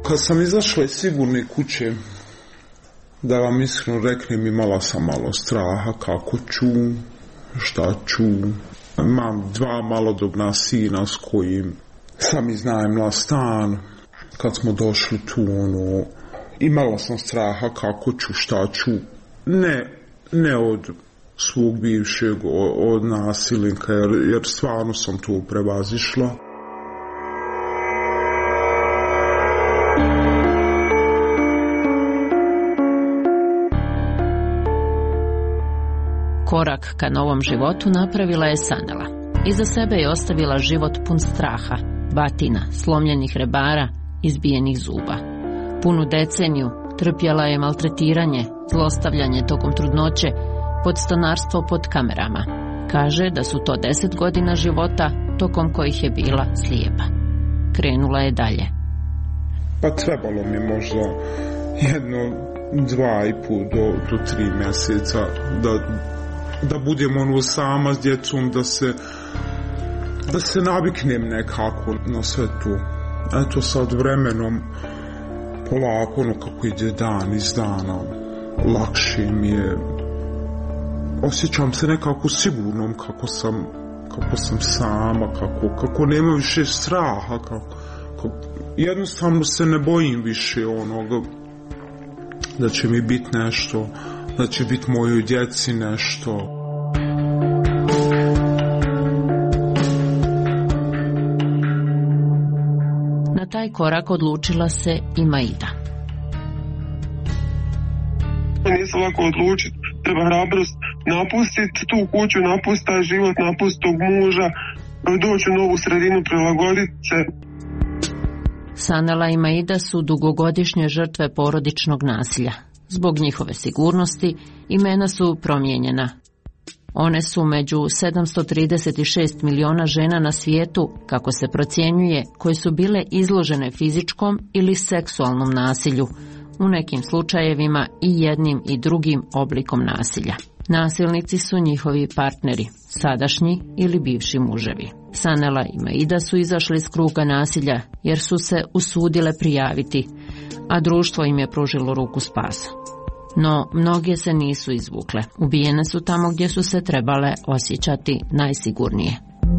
Kad sam izašla iz sigurne kuće, da vam iskreno reknem, imala sam malo straha kako ću, šta ću. Imam 2 malodobna sina s kojim sam iznajmila stan. Kad smo došli tu, imala sam straha kako ću, šta ću. Ne od svog bivšeg, od nasilnika, jer stvarno sam to prevazišla. Korak ka novom životu napravila je Sanela. Iza sebe je ostavila život pun straha, batina, slomljenih rebara, izbijenih zuba. Punu deceniju trpjela je maltretiranje, zlostavljanje tokom trudnoće, podstanarstvo pod kamerama. Kaže da su to 10 godina života tokom kojih je bila slijepa. Krenula je dalje. Pa trebalo mi možda 2,5 do 3 mjeseca da budem sama s djecom, da se naviknem nekako na sve to. Eto sad vremenom polako kako ide dan iz dana, lakše mi je, osjećam se nekako sigurnom kako sam sama, kako nema više straha, jednostavno se ne bojim više onoga da će mi biti nešto, da će biti mojoj djeci nešto. Na taj korak odlučila se i Maida. Nije se lako odlučiti, treba hrabrost napustiti tu kuću, napustiti taj život, napustiti tog muža, doći u novu sredinu, prilagoditi se. Sanela i Maida su dugogodišnje žrtve porodičnog nasilja. Zbog njihove sigurnosti imena su promijenjena. One su među 736 miliona žena na svijetu, kako se procjenjuje, koje su bile izložene fizičkom ili seksualnom nasilju, u nekim slučajevima i jednim i drugim oblikom nasilja. Nasilnici su njihovi partneri, sadašnji ili bivši muževi. Sanela i Maida su izašli iz kruga nasilja jer su se usudile prijaviti, a društvo im je pružilo ruku spasa. No, mnoge se nisu izvukle. Ubijene su tamo gdje su se trebale osjećati najsigurnije.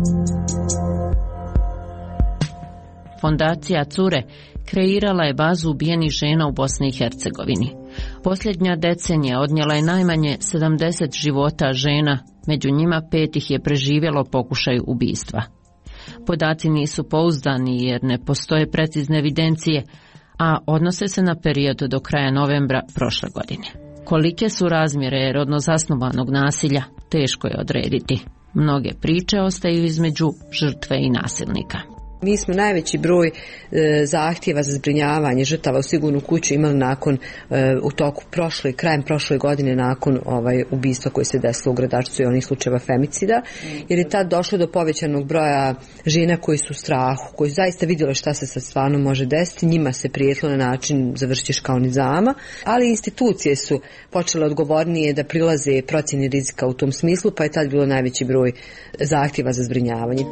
Fondacija Cure kreirala je bazu ubijenih žena u Bosni i Hercegovini. Posljednja decenija odnijela je najmanje 70 života žena, među njima 5 ih je preživjelo pokušaj ubistva. Podaci nisu pouzdani jer ne postoje precizne evidencije, a odnose se na period do kraja novembra prošle godine. Kolike su razmjere rodno zasnovanog nasilja, teško je odrediti. Mnoge priče ostaju između žrtve i nasilnika. Mi smo najveći broj zahtjeva za zbrinjavanje žrtava u sigurnu kuću imali nakon u toku krajem prošle godine nakon ubistva koje se desilo u Gradačcu i onih slučajeva femicida, jer je tad došlo do povećanog broja žena koji su u strahu, koji su zaista vidjeli šta se sad stvarno može desiti, njima se prijetilo na način završiš kao nizama, ali institucije su počele odgovornije da prilaze procjeni rizika u tom smislu, pa je tad bilo najveći broj zahtjeva za zbrinjavanje.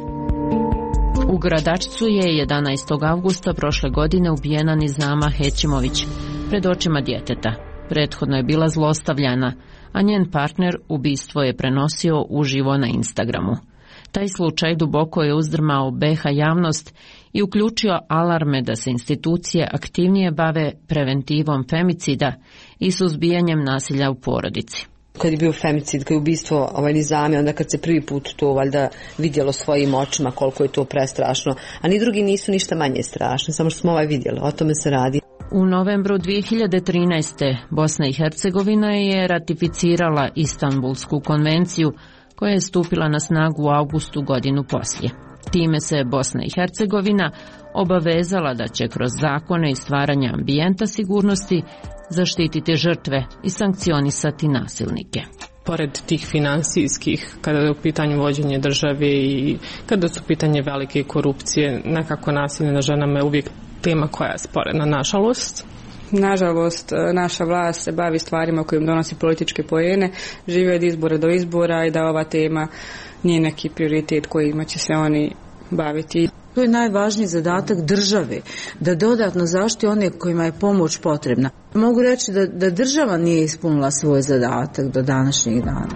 U Gradačcu je 11. avgusta prošle godine ubijena Nizama Hećimović pred očima djeteta. Prethodno je bila zlostavljana, a njen partner ubistvo je prenosio uživo na Instagramu. Taj slučaj duboko je uzdrmao BiH javnost i uključio alarme da se institucije aktivnije bave preventivom femicida i suzbijanjem nasilja u porodici. Kad je bio femicid, kad je ubistvo Nizame, onda kad se prvi put to valjda vidjelo svojim očima koliko je to prestrašno, a ni drugi nisu ništa manje strašni, samo što smo vidjeli, o tome se radi. U novembru 2013. Bosna i Hercegovina je ratificirala Istanbulsku konvenciju koja je stupila na snagu u avgustu godinu poslije. Time se Bosna i Hercegovina obavezala da će kroz zakone i stvaranje ambijenta sigurnosti zaštititi žrtve i sankcionisati nasilnike. Pored tih finansijskih, kada je u pitanju vođenje države i kada su pitanje velike korupcije, nekako nasilje na ženama je uvijek tema koja je sporedna, nažalost. Nažalost, naša vlast se bavi stvarima kojim donosi političke poene, žive od izbora do izbora i da ova tema nije neki prioritet kojima će se oni baviti. To je najvažniji zadatak države, da dodatno zaštiti one kojima je pomoć potrebna. Mogu reći da država nije ispunila svoj zadatak do današnjih dana.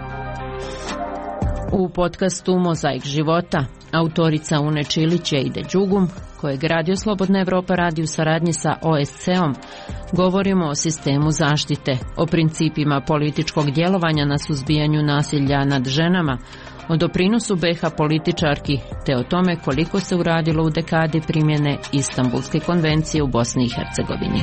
U podcastu Mozaik života autorica Une Čilić i Ide Đugum, kojeg Radio Slobodna Evropa radi u saradnji sa OSCE-om, govorimo o sistemu zaštite, o principima političkog djelovanja na suzbijanju nasilja nad ženama, o doprinosu BiH političarki, te o tome koliko se uradilo u dekadi primjene Istanbulske konvencije u Bosni i Hercegovini.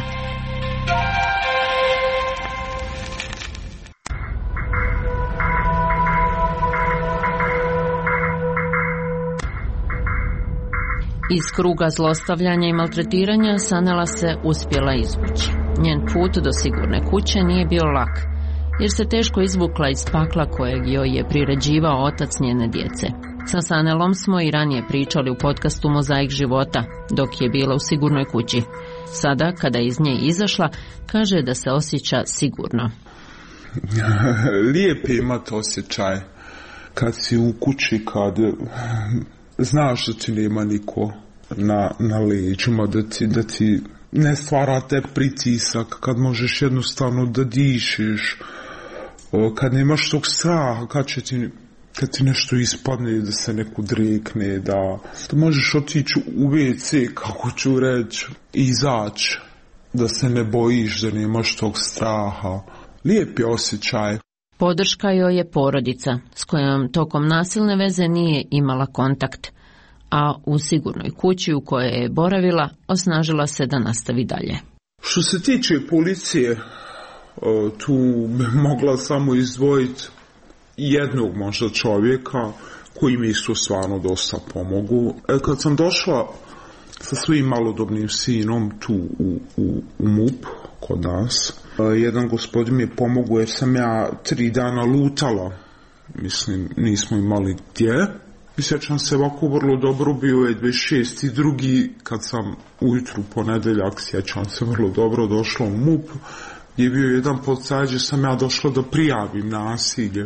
Iz kruga zlostavljanja i maltretiranja Sanela se uspjela izvući. Njen put do sigurne kuće nije bio lak, jer se teško izvukla iz pakla kojeg joj je priređivao otac njene djece. Sa Sanelom smo i ranije pričali u podcastu Mozaik života, dok je bila u sigurnoj kući. Sada, kada je iz nje izašla, kaže da se osjeća sigurno. Lijep je imati osjećaj kad si u kući, kad znaš da ti nema niko na leđima, da ti ne stvara te pritisak, kad možeš jednostavno da dišeš, kad nemaš tog straha, kad ti nešto ispadne, da se neko drekne, da možeš otići u WC, kako ću reći, i izaći, da se ne bojiš, da nemaš tog straha. Lijep je osjećaj. Podrška joj je porodica, s kojom tokom nasilne veze nije imala kontakt, a u sigurnoj kući u kojoj je boravila osnažila se da nastavi dalje. Što se tiče policije, tu bi mogla samo izdvojiti jednog možda čovjeka koji mi isto stvarno dosta pomogu. Kad sam došla sa svojim malodobnim sinom tu u MUP kod nas, jedan gospodin mi je pomogao jer sam ja 3 dana lutala. Mislim, nismo imali gdje. I sjećam se ovako vrlo dobro, bio je 26.2. kad sam ujutru ponedeljak, sjećam se vrlo dobro, došla u MUP, gdje je bio jedan policajac gdje sam ja došla da prijavim nasilje.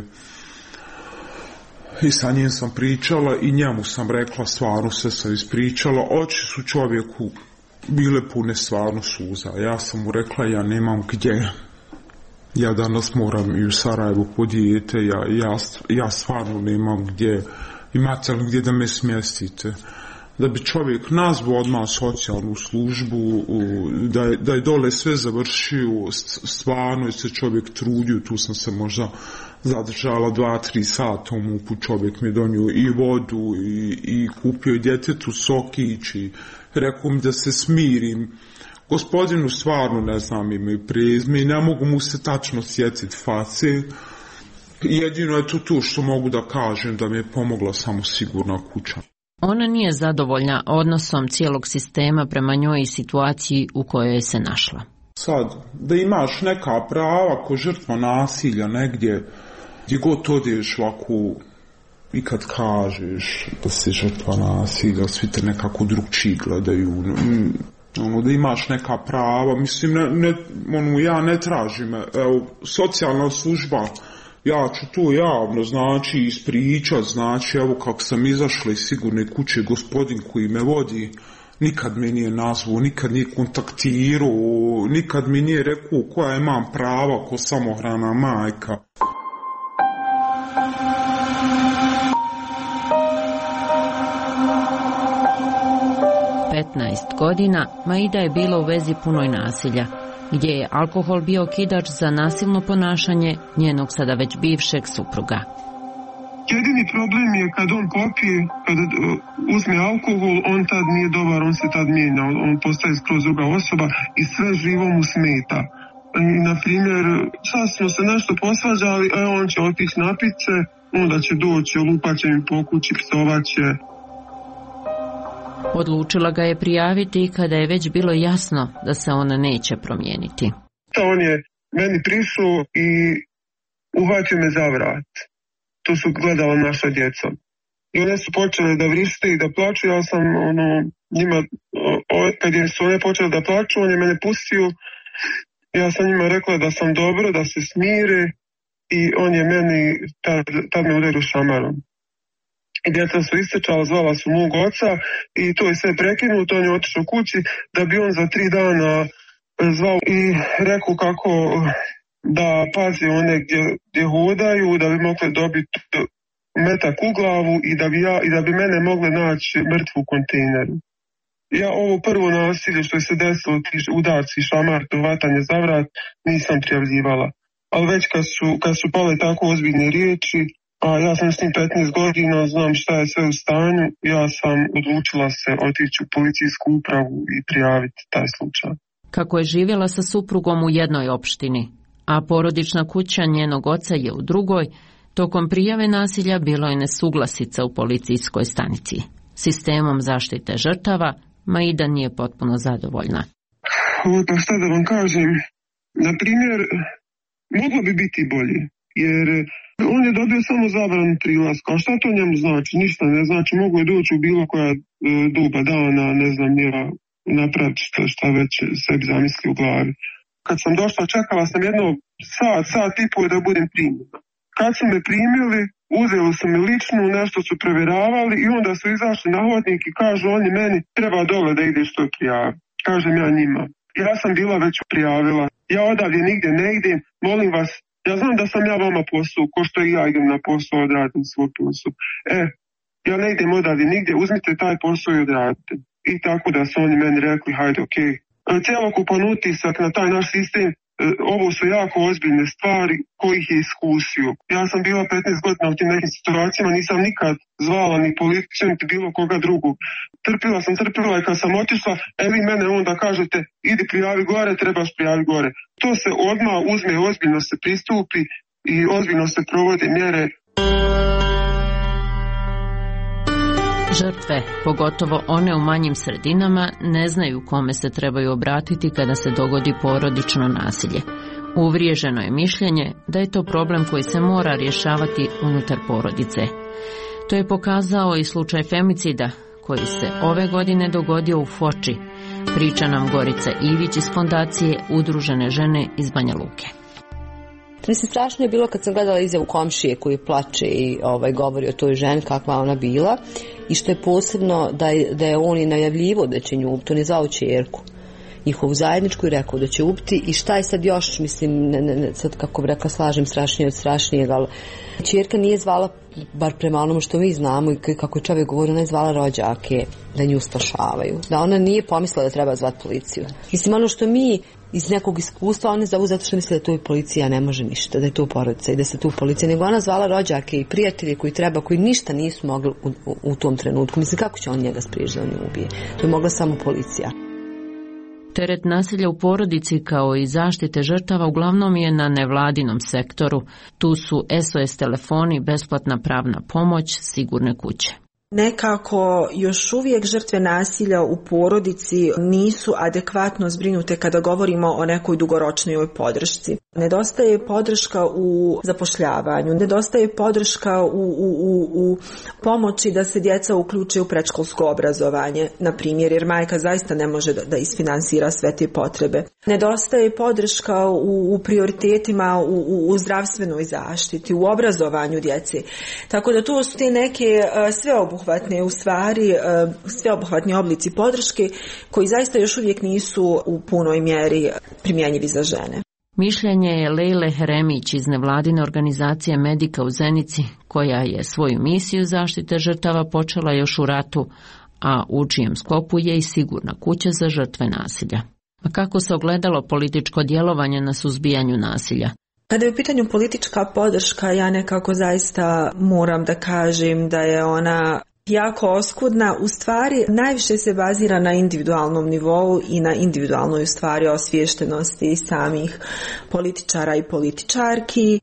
I sa njim sam pričala i njemu sam rekla, stvarno se sam ispričala, oči su čovjeku bile pune stvarno suza. Ja sam mu rekla, ja nemam gdje. Ja danas moram i u Sarajevu po dijete, ja stvarno nemam gdje. Imate li gdje da me smjestite? Da bi čovjek nazvao odmah socijalnu službu, da je dole sve završio, stvarno je se čovjek trudio, tu sam se možda zadržala 2-3 sata u MUP-u, čovjek mi donio i vodu i kupio i djetetu sokić i rekao mi da se smirim. Gospodinu stvarno ne znam ime i prezime i ne mogu mu se tačno sjetiti face. Jedino je to tu što mogu da kažem, da mi je pomogla samo sigurna kuća. Ona nije zadovoljna odnosom cijelog sistema prema njoj i situaciji u kojoj je se našla. Sad, da imaš neka prava ko žrtva nasilja negdje, gdje god odeš ovako i kad kažeš da si žrtva nasilja, svi te nekako drugčiji gledaju. Da imaš neka prava, mislim, ja ne tražim, evo, socijalna služba, ja ću to javno, znači, ispričat, znači, evo kako sam izašla iz sigurne kuće, gospodin koji me vodi, nikad me nije nazvao, nikad nije kontaktirao, nikad mi nije rekao koja imam prava ko samohrana majka. godina Maida je bila u vezi punoj nasilja, gdje je alkohol bio okidač za nasilno ponašanje njenog sada već bivšeg supruga. Jedini problem je kad on popije, kad uzme alkohol, on tad nije dobar, on se tad mijenja, on postaje skroz druga osoba i sve živo mu smeta. I, na primjer, sad smo se nešto posvađali, on će otići napit se, onda će doći, lupaće mi po kući, psovaće. Odlučila ga je prijaviti kada je već bilo jasno da se ona neće promijeniti. On je meni prišao i uhvatio me za vrat. Tu su gledala naša djeca. I one su počele da vrište i da plaču. Ja sam njima, kad su one počele da plaču, on je mene pustio. Ja sam njima rekla da sam dobro, da se smire i on je meni tad me udario šamarom. Djeca su istrčala, zvala su mog oca i to je sve prekinuto, on je otišao kući da bi on za 3 dana zvao i rekao kako da pazi one gdje hodaju, da bi mogli dobiti metak u glavu i da bi mene mogli naći mrtvu u kontejneru. Ja ovo prvo nasilje što je se desilo, ti udarci, šamar, vatanje za vrat, nisam prijavljivala. Ali već kad su pale tako ozbiljne riječi, a ja sam s njim 15 godina, znam šta je sve u stanju, ja sam odlučila se otići u policijsku upravu i prijaviti taj slučaj. Kako je živjela sa suprugom u jednoj opštini, a porodična kuća njenog oca je u drugoj, tokom prijave nasilja bilo je nesuglasica u policijskoj stanici. Sistemom zaštite žrtava Maida nije potpuno zadovoljna. Pa šta da vam kažem, na primjer, moglo bi biti bolje, jer on je dobio samo zabranu prilaska, a šta to njemu znači? Ništa ne znači, mogu je doći u bilo koja doba dana, ne znam, ja napraviti šta već sebi zamisli u glavi. Kad sam došla, čekala sam jedno sat i pol da budem primljena. Kad su me primili, uzeli su me ličnu, nešto su provjeravali i onda su izašli na hodnik i kažu oni meni treba dole da ideš to prijaviti. Kažem ja njima. Ja sam bila već prijavila. Ja odavdje nigdje ne idem, molim vas, ja znam da sam ja vama posao, ko što i ja idem na posao, odradim svoj posao. Ja ne idem odavdje nigdje, uzmite taj posao i odradite. I tako da su oni meni rekli, hajde, okej. Cjelokupan utisak na taj naš sistem, ovo su jako ozbiljne stvari kojih je iskusio. Ja sam bila 15 godina u tim nekim situacijama, nisam nikad zvala ni policiju, niti bilo koga drugog. Trpila i kad sam otišla, vi mene onda kažete, idi prijavi gore, trebaš prijavi gore. To se odmah uzme, ozbiljno se pristupi i ozbiljno se provode mjere. Žrtve, pogotovo one u manjim sredinama, ne znaju kome se trebaju obratiti kada se dogodi porodično nasilje. Uvriježeno je mišljenje da je to problem koji se mora rješavati unutar porodice. To je pokazao i slučaj femicida koji se ove godine dogodio u Foči, priča nam Gorica Ivić iz fondacije Udružene žene iz Banja Luke. Mislim, strašno je bilo kad sam gledala izjavu komšije koji plače i govori o toj ženi kakva ona bila i što je posebno da je on i najavljivo da će nju ubiti, on je zvao ćerku njihovu zajedničku i rekao da će ubiti i šta je sad još, mislim, sad kako bi rekla slažem strašnije od strašnijeg, ali ćerka nije zvala, bar prema onome što mi znamo i kako je čovjek govorio, ona je zvala rođake da nju spašavaju, da ona nije pomislila da treba zvati policiju. Mislim, ono što mi iz nekog iskustva, oni zovu zato što misle da tu policija ne može ništa, da je tu porodica i da se tu policija, nego ona zvala rođake i prijatelje koji ništa nisu mogli u tom trenutku. Mislim, kako će on njega spriječiti da on nju ubije? To je mogla samo policija. Teret nasilja u porodici kao i zaštite žrtava uglavnom je na nevladinom sektoru. Tu su SOS telefoni, besplatna pravna pomoć, sigurne kuće. Nekako još uvijek žrtve nasilja u porodici nisu adekvatno zbrinute kada govorimo o nekoj dugoročnoj podršci. Nedostaje podrška u zapošljavanju, nedostaje podrška u pomoći da se djeca uključe u predškolsko obrazovanje, na primjer, jer majka zaista ne može da isfinansira sve te potrebe. Nedostaje podrška u prioritetima u zdravstvenoj zaštiti, u obrazovanju djece. Tako da to su te neke sveobuhvatni oblici podrške koji zaista još uvijek nisu u punoj mjeri primjenjivi za žene. Mišljenje je Lejle Heremić iz nevladine organizacije Medika u Zenici, koja je svoju misiju zaštite žrtava počela još u ratu, a u čijem sklopu je i sigurna kuća za žrtve nasilja. A kako se ogledalo političko djelovanje na suzbijanju nasilja? Kada je u pitanju politička podrška, ja nekako zaista moram da kažem da je ona jako oskudna. U stvari najviše se bazira na individualnom nivou i na individualnoj u stvari osviještenosti samih političara i političarki.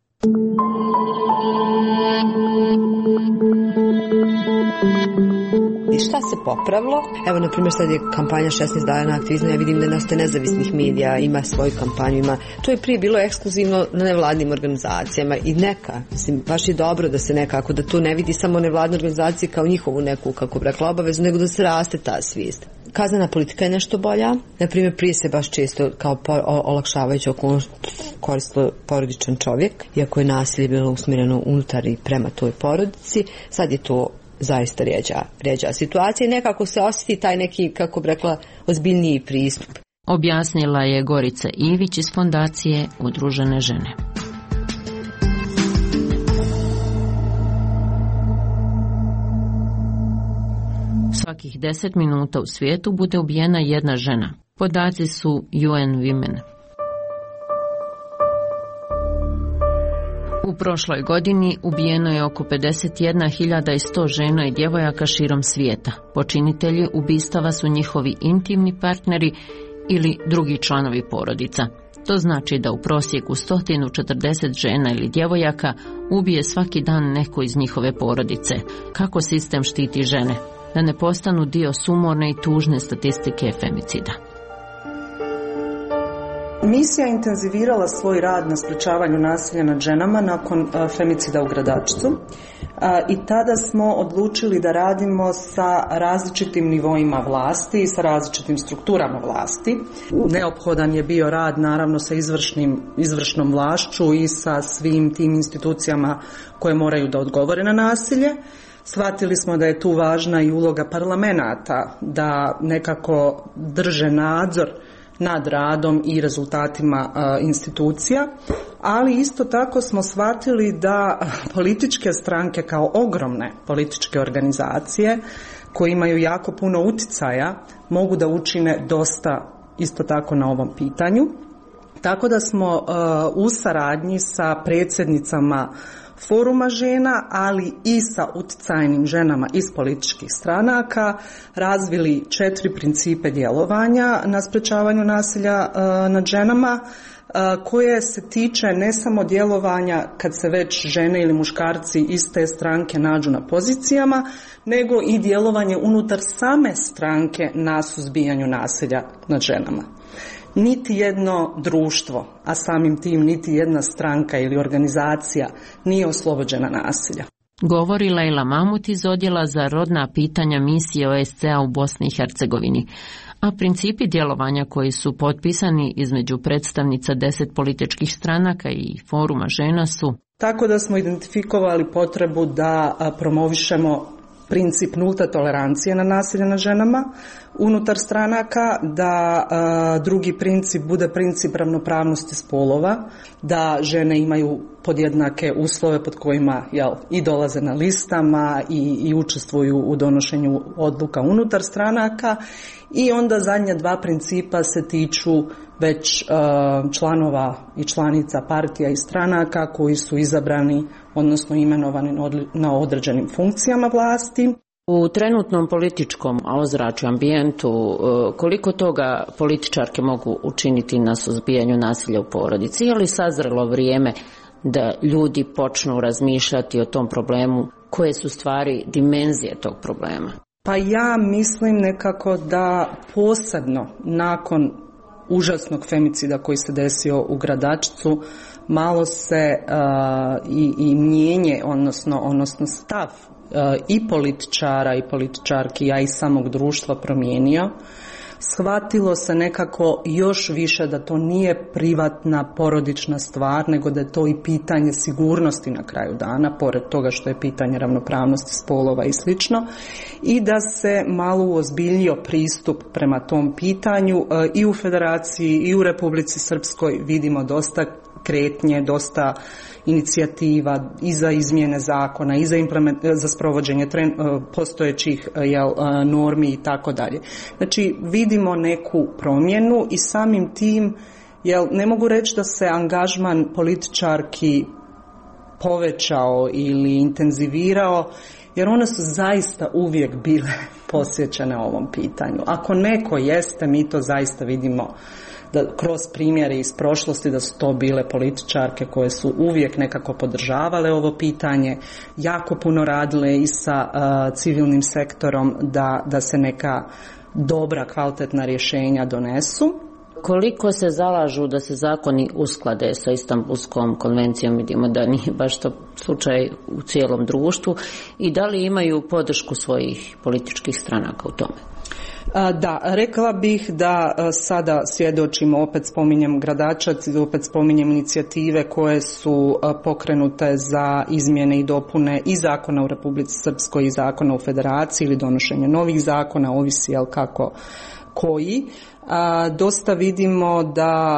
I šta se popravilo? Evo, na primjer, sad je kampanja 16 dana aktivizma, ja vidim da nastaje nezavisnih medija, ima svoju kampanju, to je prije bilo ekskluzivno na nevladnim organizacijama i mislim, baš je dobro da se nekako, da to ne vidi samo nevladne organizacije kao njihovu neku, kako bi rekla, obavezu, nego da se raste ta svijest. Kaznena politika je nešto bolja, na primjer, prije se baš često kao olakšavajuća okolnost koristilo porodičan čovjek, iako je nasilje bilo usmjereno unutar i prema toj porodici, sad je to zaista rjeđa situacija i nekako se osjeti taj neki, kako bi rekla, ozbiljniji pristup. Objasnila je Gorica Ivić iz Fondacije Udružene žene. Svakih 10 minuta u svijetu bude ubijena jedna žena. Podaci su UN Women. U prošloj godini ubijeno je oko 51.100 žena i djevojaka širom svijeta. Počinitelji ubistava su njihovi intimni partneri ili drugi članovi porodica. To znači da u prosjeku 140 žena ili djevojaka ubije svaki dan neko iz njihove porodice. Kako sistem štiti žene? Da ne postanu dio sumorne i tužne statistike femicida. Misija je intenzivirala svoj rad na sprečavanju nasilja nad ženama nakon femicida u Gradačcu i tada smo odlučili da radimo sa različitim nivoima vlasti i sa različitim strukturama vlasti. Neophodan je bio rad naravno sa izvršnom vlašću i sa svim tim institucijama koje moraju da odgovore na nasilje. Shvatili smo da je tu važna i uloga parlamenata da nekako drže nadzor nad radom i rezultatima institucija, ali isto tako smo shvatili da političke stranke kao ogromne političke organizacije koje imaju jako puno uticaja mogu da učine dosta isto tako na ovom pitanju. Tako da smo u saradnji sa predsjednicama Foruma žena, ali i sa uticajnim ženama iz političkih stranaka razvili 4 principe djelovanja na sprečavanju nasilja nad ženama, koje se tiče ne samo djelovanja kad se već žene ili muškarci iz te stranke nađu na pozicijama, nego i djelovanje unutar same stranke na suzbijanju nasilja nad ženama. Niti jedno društvo, a samim tim niti jedna stranka ili organizacija nije oslobođena nasilja. Govori Lejla Mamut iz Odjela za rodna pitanja misije OSCE-a u Bosni i Hercegovini. A principi djelovanja koji su potpisani između predstavnica 10 političkih stranaka i Foruma žena su: tako da smo identifikovali potrebu da promovišemo princip nulte tolerancije na nasilje nad ženama unutar stranaka, da drugi princip bude princip ravnopravnosti spolova, da žene imaju podjednake uslove pod kojima i dolaze na listama i učestvuju u donošenju odluka unutar stranaka, i onda zadnja 2 principa se tiču već članova i članica partija i stranaka koji su izabrani, odnosno imenovani na određenim funkcijama vlasti. U trenutnom političkom ozračju, ambijentu, koliko toga političarke mogu učiniti na suzbijanju nasilja u porodici? Je li sazrelo vrijeme da ljudi počnu razmišljati o tom problemu? Koje su stvari dimenzije tog problema? Pa ja mislim nekako da posebno nakon užasnog femicida koji se desio u Gradačcu malo se i mijenje, odnosno stav i političara i političarki, a i samog društva promijenio. Shvatilo se nekako još više da to nije privatna porodična stvar, nego da je to i pitanje sigurnosti na kraju dana, pored toga što je pitanje ravnopravnosti spolova i slično, i da se malo uozbiljio pristup prema tom pitanju. I u Federaciji i u Republici Srpskoj vidimo dosta kretnje, dosta inicijativa i za izmjene zakona i za sprovođenje postojećih normi i tako dalje. Znači vidimo neku promjenu i samim tim ne mogu reći da se angažman političarki povećao ili intenzivirao, jer one su zaista uvijek bile posvećene ovom pitanju. Ako neko jeste, mi to zaista vidimo da kroz primjere iz prošlosti da su to bile političarke koje su uvijek nekako podržavale ovo pitanje, jako puno radile i sa civilnim sektorom da se neka dobra, kvalitetna rješenja donesu. Koliko se zalažu da se zakoni usklade sa Istanbulskom konvencijom? Vidimo da nije baš to slučaj u cijelom društvu. I da li imaju podršku svojih političkih stranaka u tome? Da, rekla bih da sada svjedočimo, opet spominjem Gradačac i opet spominjem inicijative koje su pokrenute za izmjene i dopune i zakona u Republici Srpskoj i zakona u Federaciji ili donošenje novih zakona, ovisi jel kako koji. Dosta vidimo da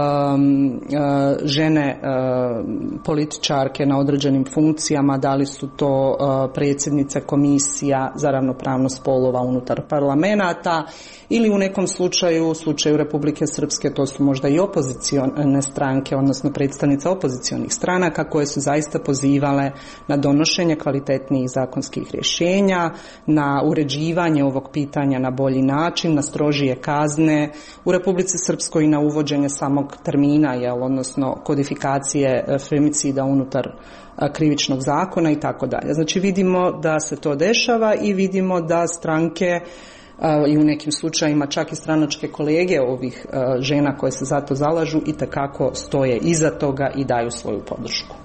žene političarke na određenim funkcijama, da li su to predsjednice komisija za ravnopravnost spolova unutar parlamenata ili u nekom slučaju Republike Srpske, to su možda i opozicione stranke, odnosno predstavnice opozicionih stranaka koje su zaista pozivale na donošenje kvalitetnijih zakonskih rješenja, na uređivanje ovog pitanja na bolji način, na strožije kazne u Republici Srpskoj i na uvođenje samog termina, odnosno kodifikacije femicida unutar krivičnog zakona i tako dalje. Znači vidimo da se to dešava i vidimo da stranke i u nekim slučajima čak i stranačke kolege ovih žena koje se za to zalažu itekako stoje iza toga i daju svoju podršku.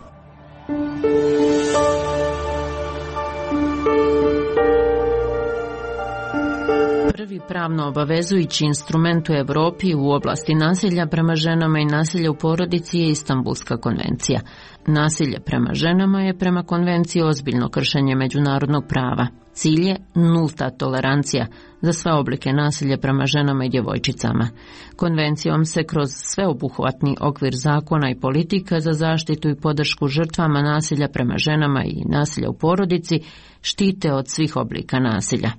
Prvi pravno obavezujući instrument u Europi u oblasti nasilja prema ženama i nasilja u porodici je Istanbulska konvencija. Nasilje prema ženama je prema konvenciji ozbiljno kršenje međunarodnog prava. Cilj je nulta tolerancija za sve oblike nasilja prema ženama i djevojčicama. Konvencijom se kroz sveobuhvatni okvir zakona i politika za zaštitu i podršku žrtvama nasilja prema ženama i nasilja u porodici štite od svih oblika nasilja.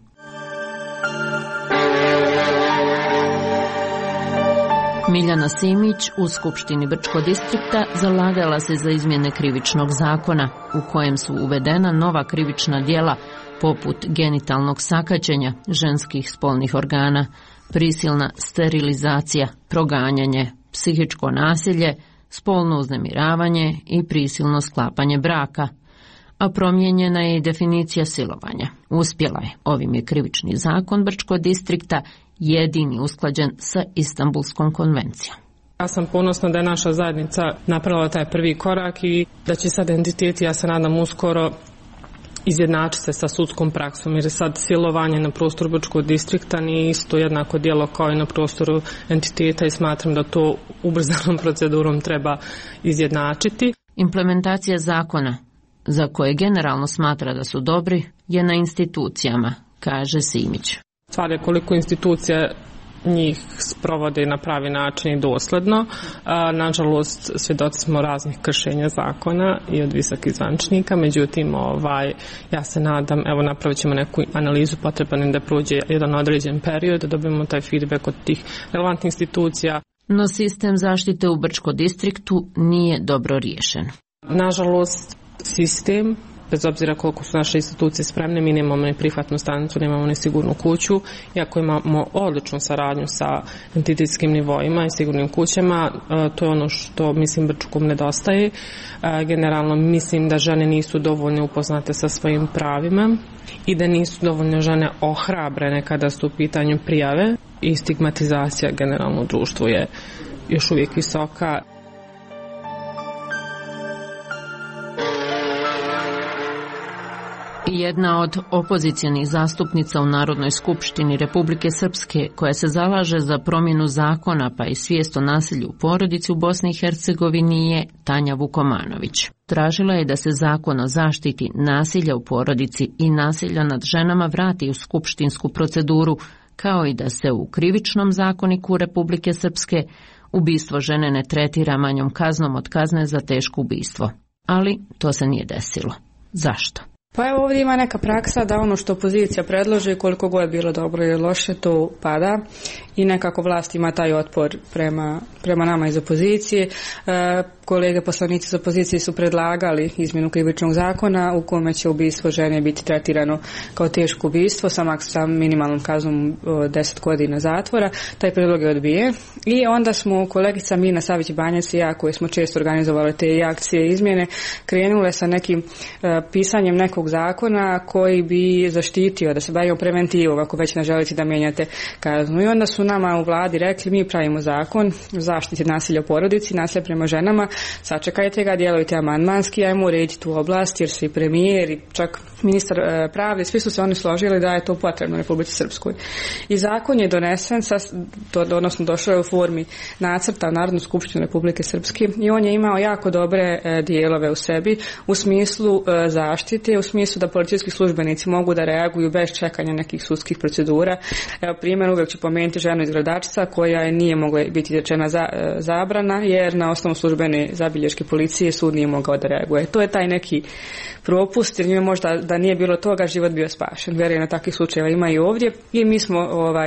Miljana Simić u Skupštini Brčkog distrikta zalagala se za izmjene krivičnog zakona u kojem su uvedena nova krivična djela poput genitalnog sakaćenja ženskih spolnih organa, prisilna sterilizacija, proganjanje, psihičko nasilje, spolno uznemiravanje i prisilno sklapanje braka, a promijenjena je i definicija silovanja. Uspjela je, ovim je krivični zakon Brčkog distrikta jedini usklađen sa Istanbulskom konvencijom. Ja sam ponosna da je naša zajednica napravila taj prvi korak i da će sad entiteti, ja se nadam uskoro, izjednačiti se sa sudskom praksom, jer sad silovanje na prostoru Brčkog distrikta nije isto jednako djelo kao i na prostoru entiteta i smatram da to ubrzanom procedurom treba izjednačiti. Implementacija zakona, za koje generalno smatra da su dobri, je na institucijama, kaže Simić. Stvar je koliko institucija njih sprovode na pravi način i dosledno. Nažalost, svjedoci smo raznih kršenja zakona i od visokih zvaničnika, međutim, ja se nadam, evo napravit ćemo neku analizu, potreban da prođe jedan određen period, da dobijemo taj feedback od tih relevantnih institucija. No sistem zaštite u Brčkom distriktu nije dobro riješen. Nažalost, sistem, bez obzira koliko su naše institucije spremne, mi nemamo ni prihvatnu stanicu, nemamo ni sigurnu kuću, iako imamo odličnu saradnju sa entitetskim nivoima i sigurnim kućama, to je ono što mislim Brčkom nedostaje. Generalno mislim da žene nisu dovoljno upoznate sa svojim pravima i da nisu dovoljno žene ohrabrene kada su u pitanju prijave i stigmatizacija generalno u društvu je još uvijek visoka. Jedna od opozicionih zastupnica u Narodnoj skupštini Republike Srpske, koja se zalaže za promjenu zakona pa i svijest o nasilju u porodici u Bosni i Hercegovini, je Tanja Vukomanović. Tražila je da se zakon o zaštiti nasilja u porodici i nasilja nad ženama vrati u skupštinsku proceduru, kao i da se u krivičnom zakoniku Republike Srpske ubistvo žene ne tretira manjom kaznom od kazne za teško ubistvo. Ali to se nije desilo. Zašto? Pa evo ovdje ima neka praksa da ono što opozicija predloži, koliko god je bilo dobro ili loše, to pada i nekako vlast ima taj otpor prema nama iz opozicije. Kolege poslanici iz opozicije su predlagali izmjenu krivičnog zakona u kome će ubistvo žene biti tretirano kao teško ubistvo sa minimalnom kaznom 10 godina zatvora. Taj prijedlog je odbijen i onda smo kolegica Mirna Savić-Banjac i ja, koje smo često organizovali te akcije izmjene, krenule sa nekim pisanjem nekog zakona koji bi zaštitio, da se bavimo preventivom ako već ne želite da mijenjate kaznu. I onda su nama u vladi rekli, mi pravimo zakon o zaštiti nasilja u porodici, nasilja prema ženama, sačekajte ga, djelujte amandmanski, ajmo urediti tu oblast jer su i premijer i čak ministar pravde, svi su se oni složili da je to potrebno Republici Srpskoj. I zakon je donesen, odnosno došao je u formi nacrta u Narodnu skupštinu Republike Srpske i on je imao jako dobre dijelove u sebi u smislu zaštite, u smislu da policijski službenici mogu da reaguju bez čekanja nekih sudskih procedura. Evo primjer, uvijek ću pomenuti ženu iz Gradačca koja nije mogla biti izrečena zabrana jer na osnovu službene zabilješke policije sud nije mogao da reaguje. To je taj neki propust jer njima možda da nije bilo toga život bio spašen. Vjerujem na takvih slučajeva ima i ovdje i mi smo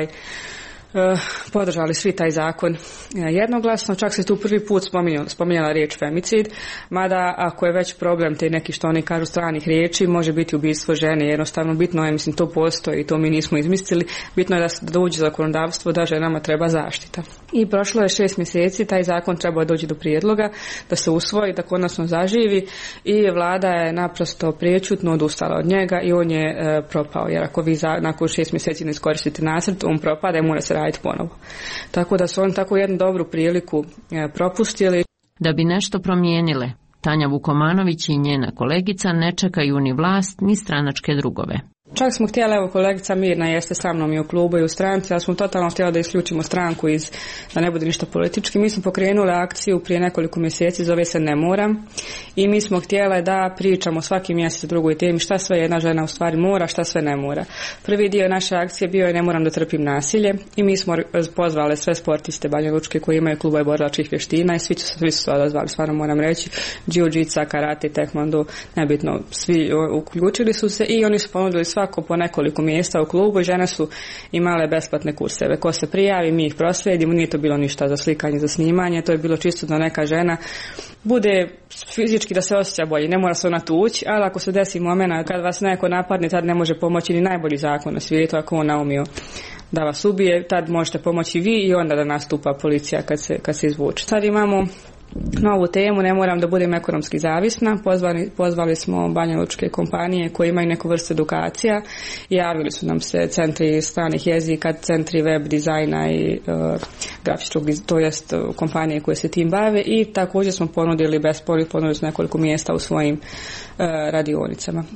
podržali svi taj zakon jednoglasno, čak se tu prvi put spominjala riječ femicid, mada ako je već problem te neki što oni kažu stranih riječi, može biti ubistvo žene, jednostavno bitno je, mislim to postoji i to mi nismo izmislili, bitno je da uđe zakonodavstvo da ženama treba zaštita. I prošlo je 6 mjeseci, taj zakon trebao doći do prijedloga, da se usvoji, da konačno zaživi i vlada je naprosto prečutno odustala od njega i on je propao, jer ako vi nakon 6 mjeseci ne iskoristite nacrt, on propada i mora se raditi ponovo. Tako da su oni tako jednu dobru priliku propustili. Da bi nešto promijenile, Tanja Vukomanović i njena kolegica ne čekaju ni vlast ni stranačke drugove. Čak smo htjeli, evo kolegica Mirna jeste sa mnom i u klubu i u stranci, ali smo totalno htjeli da isključimo stranku da ne bude ništa politički. Mi smo pokrenuli akciju prije nekoliko mjeseci, zove se Ne moram, i mi smo htjeli da pričamo svaki mjesec o drugoj temi šta sve jedna žena u stvari mora, šta sve ne mora. Prvi dio naše akcije bio je Ne moram da trpim nasilje i mi smo pozvali sve sportiste Banjalučke koji imaju klubove borilačkih vještina i svi su se odazvali, stvarno moram reći, jiu-jitsu, karate, taekwondo, nebitno, svi uključili su se i oni su ponudili svako po nekoliko mjesta u klubu i žene su imale besplatne kurseve. Ko se prijavi, mi ih proslijedimo, nije to bilo ništa za slikanje, za snimanje, to je bilo čisto da neka žena bude fizički da se osjeća bolje, ne mora se ona tući, ali ako se desi momena kad vas neko napadne, tad ne može pomoći ni najbolji zakon na svijetu, ako on naumio da vas ubije, tad možete pomoći vi i onda da nastupa policija kad se izvuče. Sad imamo novu temu, ne moram da budem ekonomski zavisna. Pozvali smo banjalučke kompanije koje imaju neku vrstu edukacija i javili su nam se centri stranih jezika, centri web dizajna i grafičkog, to jest kompanije koje se tim bave, i također smo ponudili ponudili su nekoliko mjesta u svojim radionicama.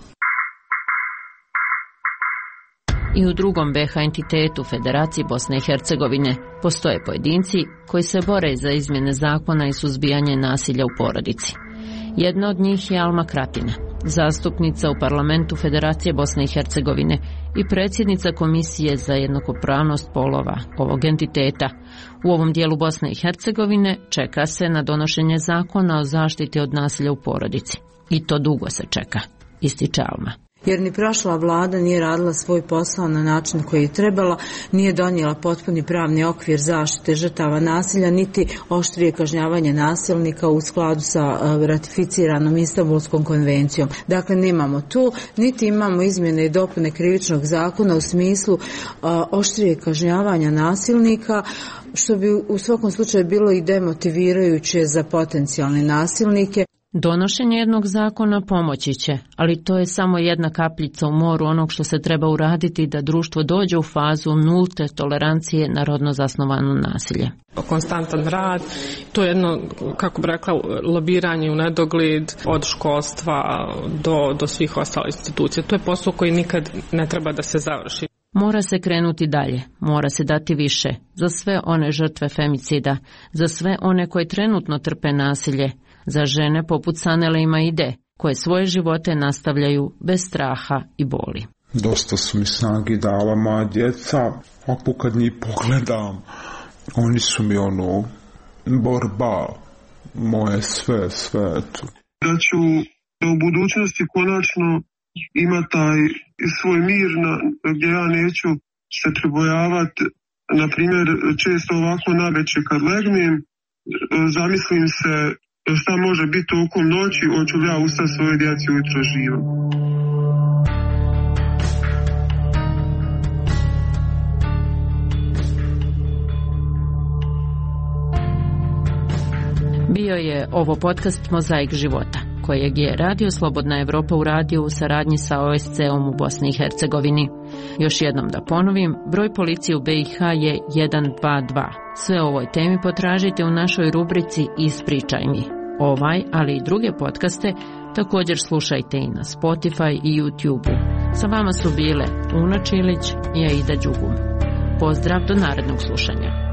I u drugom BiH entitetu Federaciji Bosne i Hercegovine postoje pojedinci koji se bore za izmjene zakona i suzbijanje nasilja u porodici. Jedna od njih je Alma Kratina, zastupnica u parlamentu Federacije Bosne i Hercegovine i predsjednica Komisije za jednakopravnost polova ovog entiteta. U ovom dijelu Bosne i Hercegovine čeka se na donošenje zakona o zaštiti od nasilja u porodici. I to dugo se čeka, ističe Alma. Jer ni prošla vlada nije radila svoj posao na način koji je trebala, nije donijela potpuni pravni okvir zaštite žrtava nasilja, niti oštrije kažnjavanje nasilnika u skladu sa ratificiranom Istanbulskom konvencijom. Dakle, nemamo tu, niti imamo izmjene i dopune krivičnog zakona u smislu oštrije kažnjavanja nasilnika, što bi u svakom slučaju bilo i demotivirajuće za potencijalne nasilnike. Donošenje jednog zakona pomoći će, ali to je samo jedna kapljica u moru onog što se treba uraditi da društvo dođe u fazu nulte tolerancije na rodno zasnovano nasilje. Konstantan rad, to je jedno, kako bi rekla, lobiranje u nedogled od školstva do svih ostalih institucija. To je posao koji nikad ne treba da se završi. Mora se krenuti dalje, mora se dati više za sve one žrtve femicida, za sve one koje trenutno trpe nasilje, za žene poput Sanele i Maide, koje svoje živote nastavljaju bez straha i boli. Dosta su mi snagi dala moja djeca, ako kad njih pogledam, oni su mi borba, moje sve. Da ću u budućnosti konačno imati taj svoj mir gdje ja neću se pribojavati, na primjer, često ovako navečer kad legnem, zamislim se šta može biti tokom noći, hoću li ja ustati svoje djeci ujutro živo. Bio je ovo podcast Mozaik života, kojeg je Radio Slobodna Evropa uradio u saradnji sa OSCE-om u Bosni i Hercegovini. Još jednom da ponovim, broj policije u BiH je 122. Sve o ovoj temi potražite u našoj rubrici Ispričaj mi. Ovaj, ali i druge podcaste Također slušajte i na Spotify i YouTube-u. Sa vama su bile Una Čilić i Aida Đugum. Pozdrav do narednog slušanja.